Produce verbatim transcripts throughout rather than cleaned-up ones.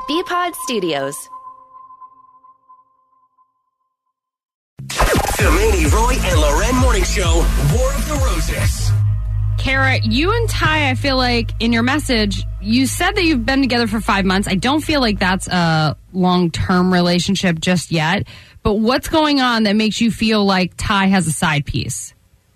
B-Pod Studios. The Manny, Roy, and Loren Morning Show, War of the Roses. Kara, you and Ty, I feel like in your message, you said that you've been together for five months. I don't feel like that's a long-term relationship just yet. But what's going on that makes you feel like Ty has a side piece?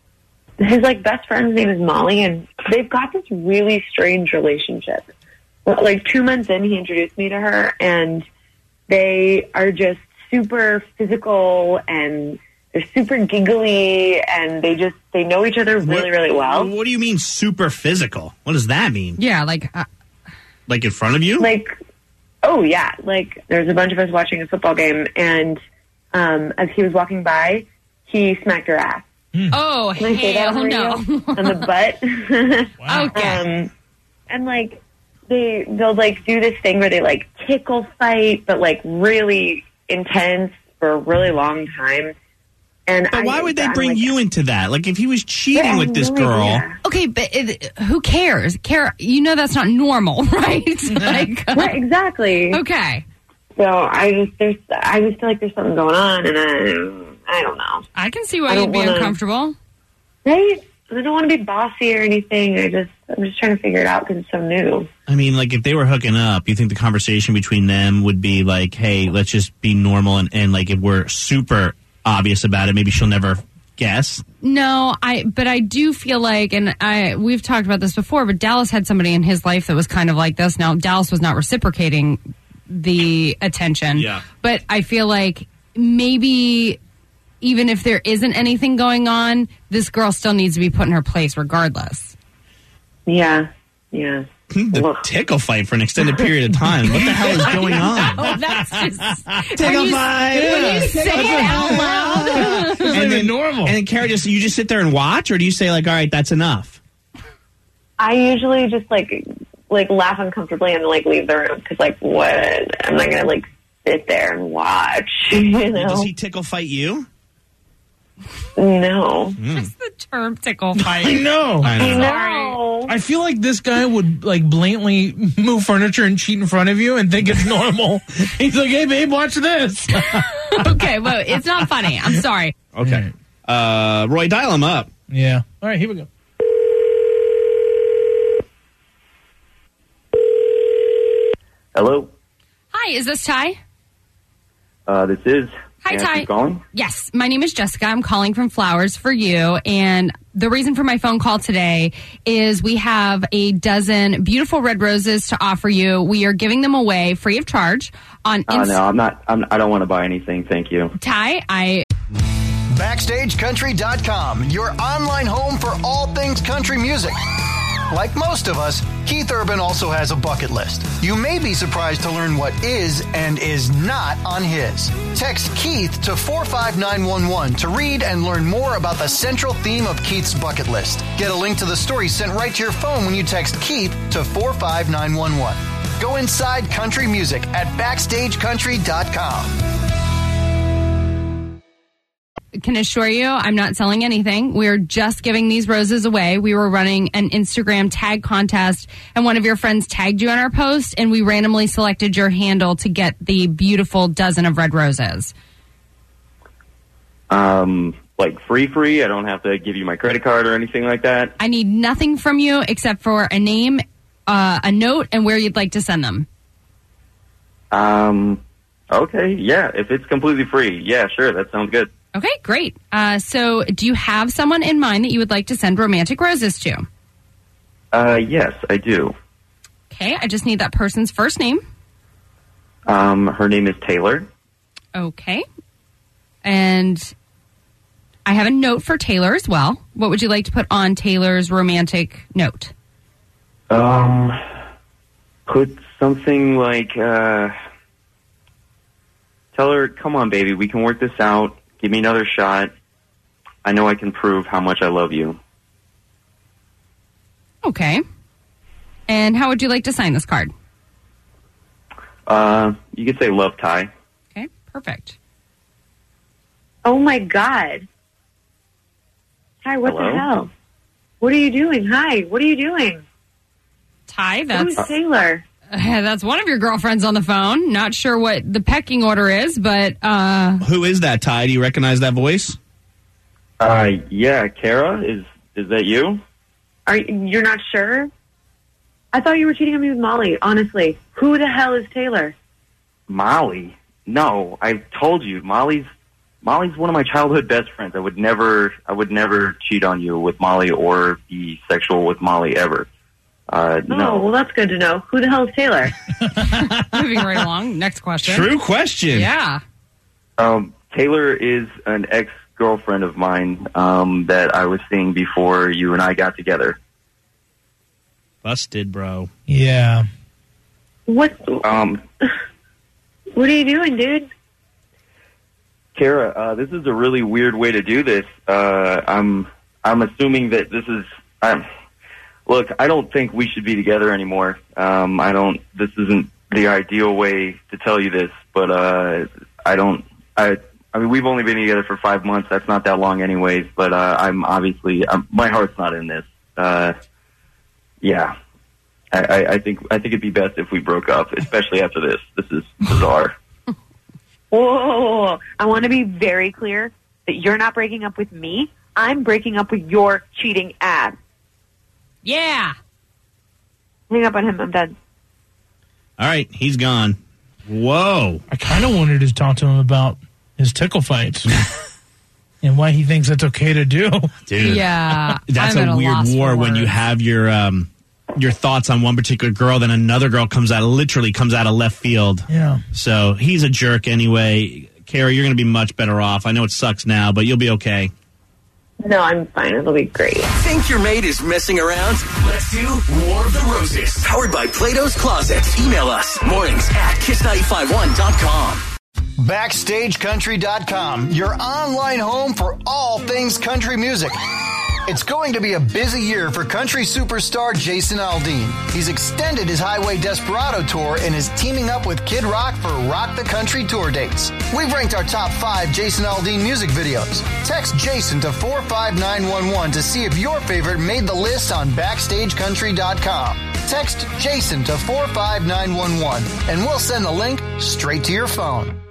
His like best friend's name is Molly, and they've got this really strange relationship. Like two months in, he introduced me to her, and they are just super physical, and they're super giggly, and they just they know each other really, what, really well. What do you mean super physical? What does that mean? Yeah, like uh, like in front of you? Like, oh yeah, like there's a bunch of us watching a football game, and um, as he was walking by, he smacked her ass. Mm. Oh, Can I say that hell on no. on the butt. Wow. Okay. Um, and like they they'll like do this thing where they like tickle fight, but like really intense for a really long time. And But I, why would they I'm bring like, you into that? Like if he was cheating I with have this no girl. idea. Okay, but it, who cares? Kara, you know that's not normal, right? like, Right, exactly. okay. So I just there's I just feel like there's something going on, and I I don't know. I can see why I don't you'd be wanna- uncomfortable. Right? I don't want to be bossy or anything. I just I'm just trying to figure it out because it's so new. I mean, like if they were hooking up, you think the conversation between them would be like, hey, let's just be normal, and, and like if we're super obvious about it, maybe she'll never guess. No, I but I do feel like, and I we've talked about this before, but Dallas had somebody in his life that was kind of like this. Now, Dallas was not reciprocating the attention. Yeah. But I feel like maybe even if there isn't anything going on, this girl still needs to be put in her place regardless. Yeah, yeah. The Ugh. tickle fight for an extended period of time. What the hell is going on? Oh, that's just Tickle when you, fight. when you say it out loud. And then normal. And then Kara, just you just sit there and watch, or do you say like, all right, that's enough? I usually just like like laugh uncomfortably and like leave the room because like what I'm not gonna like sit there and watch. You know? Does he tickle fight you? No. Just the term tickle fight. I know. I know. No. I feel like this guy would like blatantly move furniture and cheat in front of you and think it's normal. He's like, hey, babe, watch this. Okay, well, it's not funny. I'm sorry. Okay. Uh, Roy, dial him up. Yeah. All right, here we go. Hello. Hi, is this Ty? Uh, this is. Hi, Nancy Ty. calling. Yes, my name is Jessica. I'm calling from Flowers for You. And the reason for my phone call today is we have a dozen beautiful red roses to offer you. We are giving them away free of charge on Uh, Inst- no, I'm not. I'm, I don't want to buy anything. Thank you. Ty, I Backstage Country dot com, your online home for all things country music. Like most of us, Keith Urban also has a bucket list. You may be surprised to learn what is and is not on his. Text Keith to four five nine one one to read and learn more about the central theme of Keith's bucket list. Get a link to the story sent right to your phone when you text Keith to four five nine one one. Go inside country music at Backstage Country dot com. can assure you I'm not selling anything. We're just giving these roses away. We were running an Instagram tag contest, and one of your friends tagged you on our post, and we randomly selected your handle to get the beautiful dozen of red roses. Um, like free, free. I don't have to give you my credit card or anything like that. I need nothing from you except for a name, uh, a note, and where you'd like to send them. Um, okay, yeah. If it's completely free, yeah, sure. That sounds good. Okay, great. Uh, so do you have someone in mind that you would like to send romantic roses to? Uh, yes, I do. Okay, I just need that person's first name. Um, her name is Taylor. Okay. And I have a note for Taylor as well. What would you like to put on Taylor's romantic note? Um, put something like, uh, tell her, come on, baby, we can work this out. Give me another shot. I know I can prove how much I love you. Okay. And how would you like to sign this card? Uh, you could say love, Ty. Okay, perfect. Oh, my God. Hi, what Hello? the hell? What are you doing? Hi, what are you doing? Ty, that's... Who's Taylor? Uh, that's one of your girlfriends on the phone. Not sure what the pecking order is, but uh, Who is that, Ty? Do you recognize that voice? Uh, yeah, Kara, is is that you? Are you, you're not sure? I thought you were cheating on me with Molly. Honestly, who the hell is Taylor? Molly? No, I told you, Molly's Molly's one of my childhood best friends. I would never, I would never cheat on you with Molly or be sexual with Molly ever. Uh, Oh, no. well, that's good to know. Who the hell is Taylor? moving right along. Next question. True question. Yeah. Um, Taylor is an ex-girlfriend of mine um, that I was seeing before you and I got together. Busted, bro. Yeah. What? Um, What are you doing, dude? Kara, uh, this is a really weird way to do this. Uh, I'm I'm assuming that this is. I'm, look, I don't think we should be together anymore. Um, I don't. This isn't the ideal way to tell you this, but uh, I don't. I. I mean, we've only been together for five months. That's not that long, anyways. But uh, I'm obviously I'm, my heart's not in this. Uh, yeah, I, I, I think I think it'd be best if we broke up, especially after this. This is bizarre. Whoa, I want to be very clear that you're not breaking up with me. I'm breaking up with your cheating ass. Yeah. Hang up on him. I'm done. All right, he's gone. Whoa. I kind of wanted to talk to him about his tickle fights and why he thinks that's okay to do. Dude. Yeah. That's I'm at a a weird loss war for when you words. have your um your thoughts on one particular girl, then another girl comes out, literally comes out of left field. Yeah. So he's a jerk anyway. Kara, you're going to be much better off. I know it sucks now, but you'll be okay. No, I'm fine. It'll be great. Think your mate is messing around? Let's do War of the Roses. Powered by Plato's Closet. Email us mornings at kiss nine five one dot com. Backstage Country dot com, your online home for all things country music. It's going to be a busy year for country superstar Jason Aldean. He's extended his Highway Desperado tour and is teaming up with Kid Rock for Rock the Country tour dates. We've ranked our top five Jason Aldean music videos. Text Jason to four five nine one one to see if your favorite made the list on Backstage Country dot com. Text Jason to four five nine one one and we'll send the link straight to your phone.